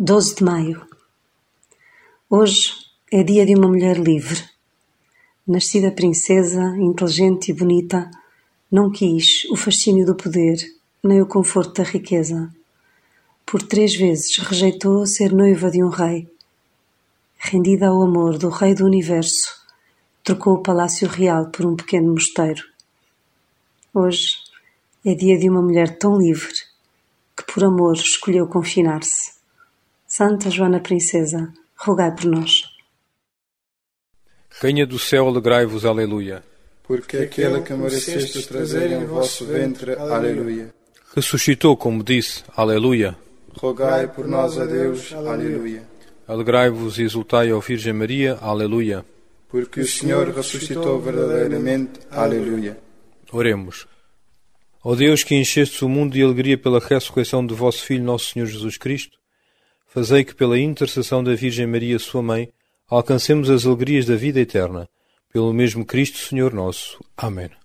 12 de maio. Hoje é dia de uma mulher livre. Nascida princesa, inteligente e bonita, não quis o fascínio do poder, nem o conforto da riqueza. Por 3 vezes rejeitou ser noiva de um rei. Rendida ao amor do rei do universo, trocou o palácio real por um pequeno mosteiro. Hoje é dia de uma mulher tão livre que por amor escolheu confinar-se. Santa Joana Princesa, rogai por nós. Rainha do céu, alegrai-vos, aleluia. Porque aquele que mereceste trazer em vosso ventre, aleluia. Ressuscitou, como disse, aleluia. Rogai por nós a Deus, aleluia. Alegrai-vos e exultai, ó Virgem Maria, aleluia. Porque o Senhor ressuscitou verdadeiramente, aleluia. Oremos. Ó Deus, que enchestes o mundo de alegria pela ressurreição de vosso Filho, nosso Senhor Jesus Cristo, fazei que pela intercessão da Virgem Maria, sua Mãe, alcancemos as alegrias da vida eterna. Pelo mesmo Cristo, Senhor nosso. Amém.